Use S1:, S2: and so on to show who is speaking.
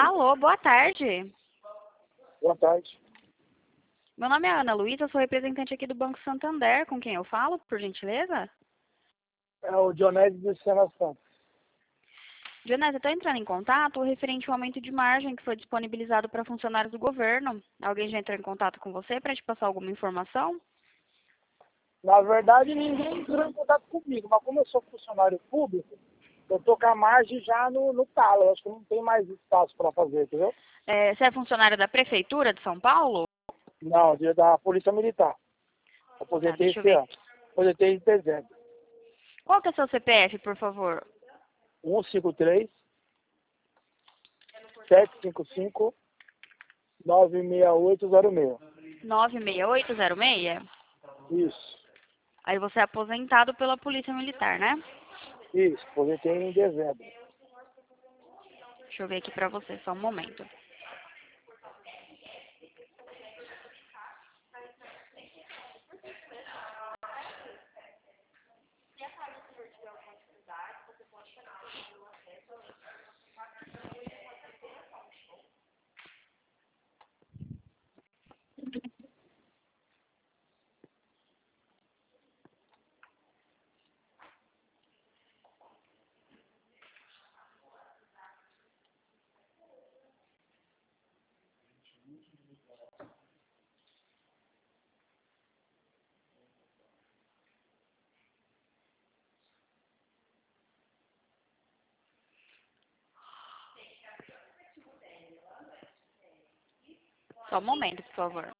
S1: Alô, boa tarde.
S2: Boa tarde.
S1: Meu nome é Ana Luísa, eu sou representante aqui do Banco Santander. Com quem eu falo, por gentileza?
S2: É o Dionésio do Sena Santos.
S1: Dionésio, eu estou entrando em contato referente ao aumento de margem que foi disponibilizado para funcionários do governo. Alguém já entrou em contato com você para te passar alguma informação?
S2: Na verdade, ninguém entrou em contato comigo, mas como eu sou funcionário público, eu tô com a margem já no talo. Eu acho que não tem mais espaço para fazer, entendeu?
S1: Você é funcionário da Prefeitura de São Paulo?
S2: Não, dia da Polícia Militar.
S1: Tá,
S2: Aposentei
S1: deixa eu
S2: esse
S1: ver.
S2: ano. Aposentei em dezembro.
S1: Qual que é o seu CPF, por favor?
S2: 153 755 96806.
S1: 96806?
S2: Isso,
S1: Aí você é aposentado pela Polícia Militar, né?
S2: isso. Aposentei em dezembro.
S1: Deixa eu ver aqui para você, só um momento. Só um momento, por favor.